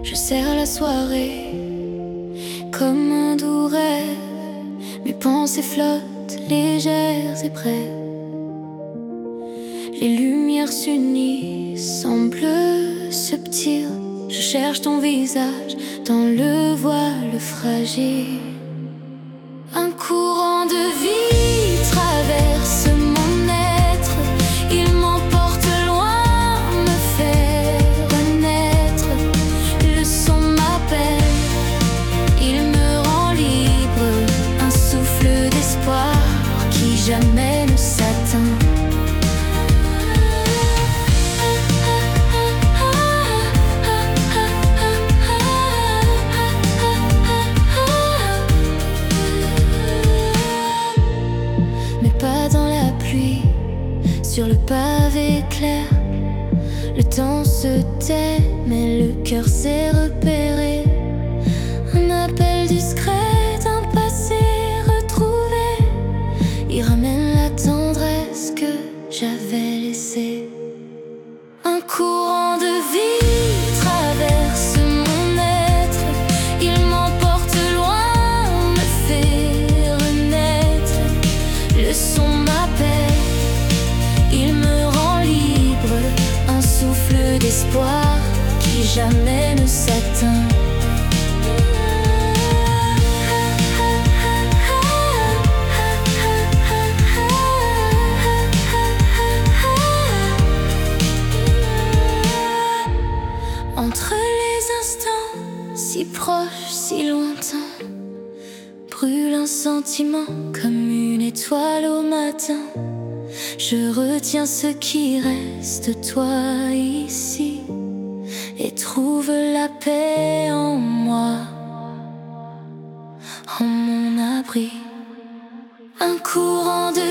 Je serre la soirée comme un doux rêve. Mes pensées flottent légères et brèves. Les lumières s'unissent, semblent subtiles. Je cherche ton visage dans le voile fragile. Un courant de vie traverse mon être. Il m'emporte loin, me fait renaître. Le son m'appelle, il me rend libre. Un souffle d'espoir qui jamais ne s'atteint. Sur le pavé clair, le temps se tait, mais le cœur s'est repéré. Un appel discret d'un passé retrouvé. Il ramène la tendresse que j'avais laissée. Un courant de vie traverse mon être. Il m'emporte loin, me fait renaître. Le son m'appelle, il me rend libre, un souffle d'espoir qui jamais ne s'atteint. Entre les instants, si proches, si lointains, brûle un sentiment comme une étoile au matin. Je retiens ce qui reste, toi ici, et trouve la paix en moi, en mon abri. Un courant de